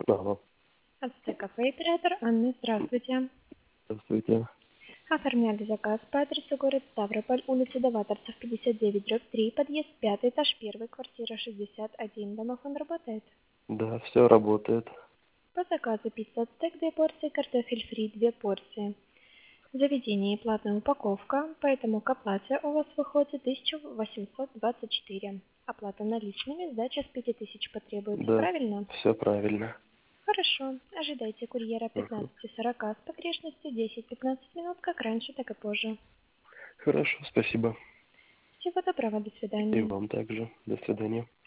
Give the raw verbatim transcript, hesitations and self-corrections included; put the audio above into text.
Алло, Ацтекафе, оператор Анна, здравствуйте. здравствуйте. Оформляли заказ по адресу город Ставрополь, улица Даваторцев, пятьдесят девять, дробь три, подъезд пятый, этаж один, квартира шестьдесят один. Домофон работает. Да, все работает. По заказу пицца ацтек две порции, картофель фри две порции. В заведении платная упаковка, поэтому к оплате у вас выходит тысяча восемьсот двадцать четыре. Оплата наличными, сдача с пяти тысяч потребуется, Да, правильно? все правильно. Хорошо. Ожидайте курьера Мгм. пятнадцать сорок с погрешностью десять-пятнадцать минут, как раньше, так и позже. Хорошо, спасибо. Всего доброго, до И свидания. вам также. До свидания.